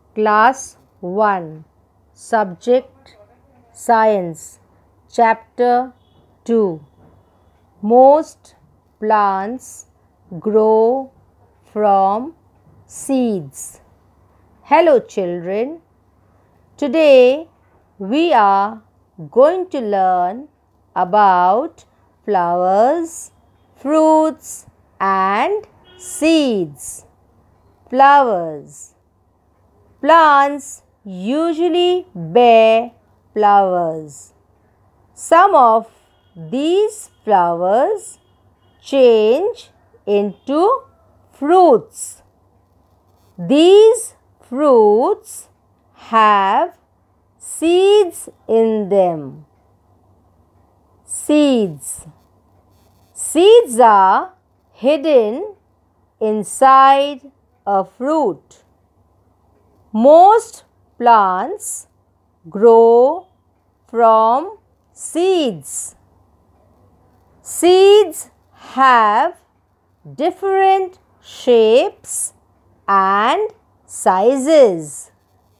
Class 1. Subject Science. Chapter 2. Most plants grow from seeds. Hello children. Today we are going to learn about flowers, fruits and seeds. Flowers. Plants usually bear flowers. Some of these flowers change into fruits. These fruits have seeds in them. Seeds. Seeds are hidden inside a fruit. Most plants grow from seeds. Seeds have different shapes and sizes.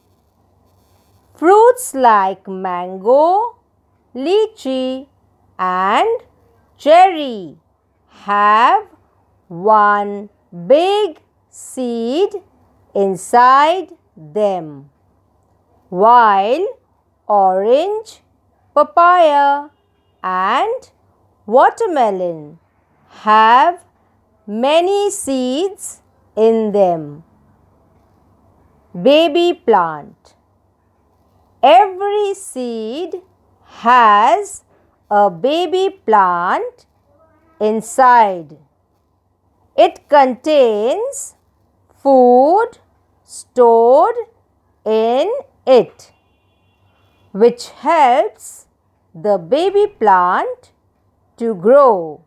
Fruits like mango, lychee and cherry have one big seed inside them, while orange, papaya and watermelon have many seeds in them. Baby plant. Every seed has a baby plant inside. It contains food stored in it, which helps the baby plant to grow.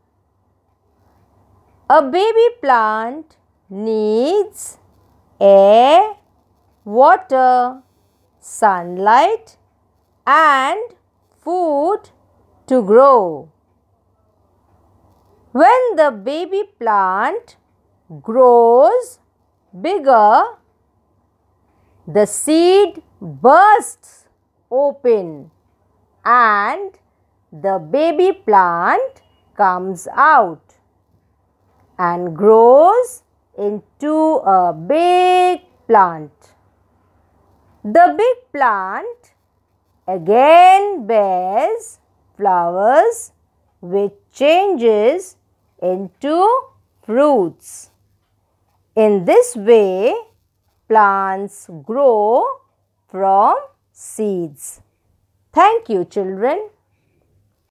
A baby plant needs air, water, sunlight and food to grow. When the baby plant grows bigger, the seed bursts open and the baby plant comes out and grows into a big plant. The big plant again bears flowers which changes into fruits. In this way, plants grow from seeds. Thank you, children.